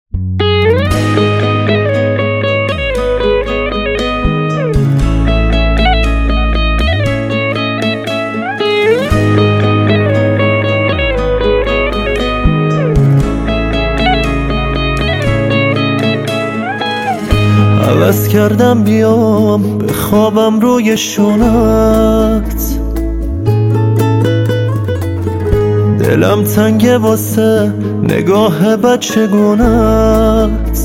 عوض کردم بیام بخوابم روی شونت، دلم تنگه واسه نگاه بچگونت.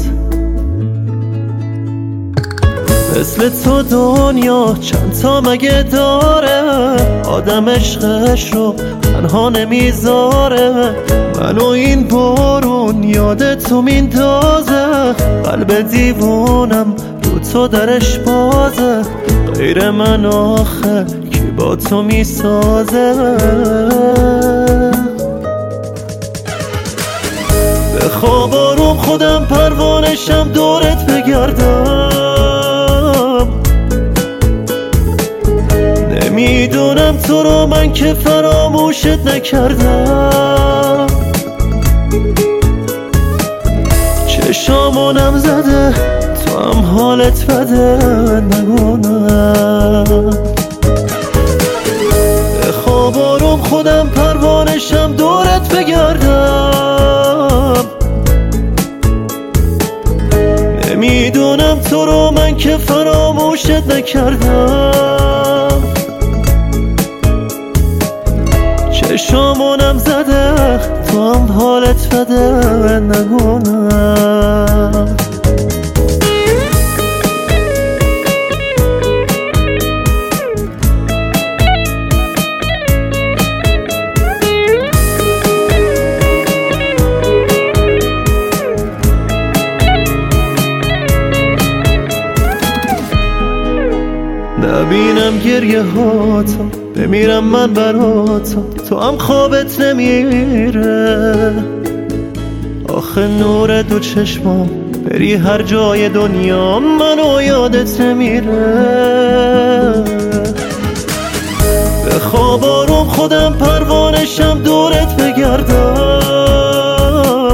مثل تو دنیا چند تا مگه داره، آدم عشقش رو تنها نمیذاره. منو این بارون یاد تو میندازه، قلب دیوونم رو تو درش بازه. غیر من آخه کی با تو میسازه؟ بخواب آروم خودم پروانشم دورت بگردم. نمیدونم تو رو من که فراموشت نکردم. چشامونم زده تو هم حالت بده نگونم. بخواب آروم خودم پروانشم دورت بگردم. نمیدونم تو رو من که فراموشت نکردم. چشامونم زده تو هم حالت بده نگونم. نبینم گریه هاتو، بمیرم من براتو، تو هم خوابت نمیره. آخه نور دو چشمام بری هر جای دنیا منو یادت نمیره. بخواب آروم خودم پروانشم دورت بگردم.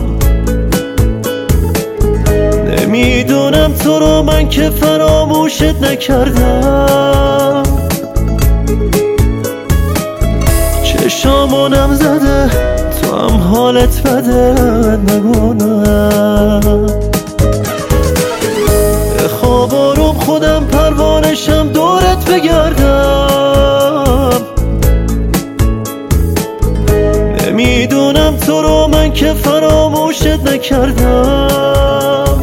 نمیدونم تو رو من که فراموشت نکردم. چشامونم زده تو هم حالت بده نگونم. بخواب آروم خودم پروانشم دورت بگردم. نمیدونم تو رو من که فراموشت نکردم.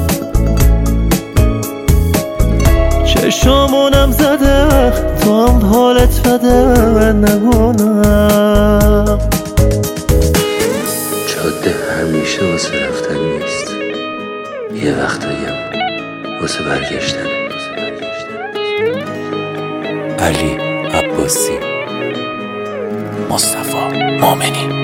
چشامونم زده تو هم حالت بده نگونم. جاده همیشه واسه رفتن نیست، یه وقتاییم واسه برگشتن. علی عباسی، مصطفی مومنی.